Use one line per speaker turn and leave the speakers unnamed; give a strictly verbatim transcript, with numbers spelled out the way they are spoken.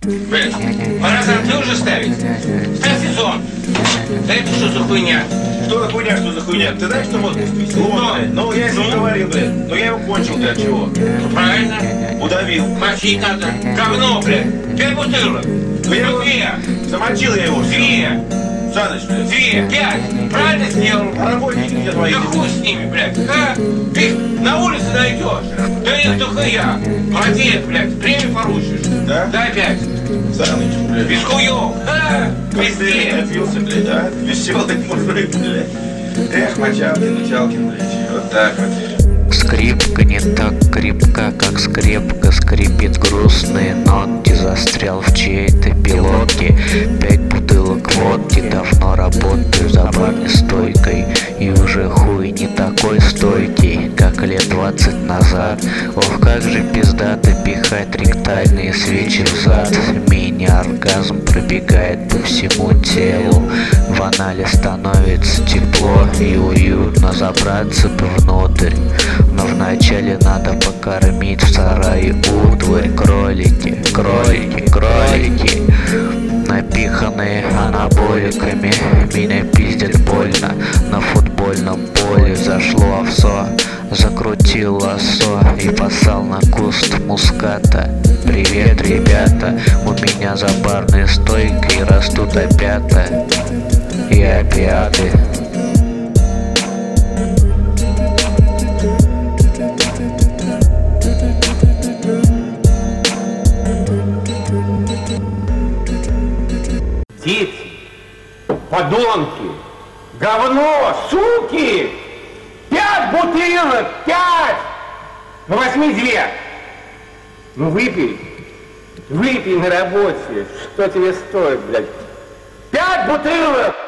Блин, пора замки уже ставить. Ставь сезон. Да это что за хуйня?
Что за хуйня, что за хуйня? Ты знаешь, что мозг списал? Ломаный. Ну, я ему говорил, блин. Но я его кончил, ты от чего?
Ну, правильно.
Удавил.
Мочить надо. Говно, блядь. Пять бутылок.
Ну, я его...
Две.
Замочил я его.
Две.
Саныч, блядь.
Две. Пять. Правильно сделал.
А работники где твои?
Да хуй с ними, блядь. А? Ты их на улице найдешь. Да нет, только я. Молодец, блядь. Премию поручишь.
Да?
Дай пять.
Саныч, блядь.
Без хуёв. А?
Ты
Везде.
напился, блядь, а? Веселый мужик, блядь. Эх, Мочалкин, Мочалкин, блядь. Вот так вот.
Скрипка не так крепка, как скрепка. Скрипит грустные ноты. Застрял в чьей-то пилотке. Пять бутылок водки. Давно работаю за барной стойкой. И уже хуй не такой стойкий, как лет двадцать назад. Ох, как же пиздато пихать ректальные свечи в зад. Мини-оргазм пробегает по всему телу. В анале становится тепло и уютно забраться бы внутрь. Но вначале надо покормить в сарае утварь. Кролики, кролики, кролики, напиханные анаболиками, меня пиздят больно. На футбольном поле зашло овсо, закрутил лассо и посал на куст муската. Привет, ребята, у меня за барной стойкой растут опята и опиаты.
Дети, подонки, говно, суки! Пять бутылок, пять! Ну возьми две. Ну выпей, выпей на работе, что тебе стоит, блядь. Пять бутылок!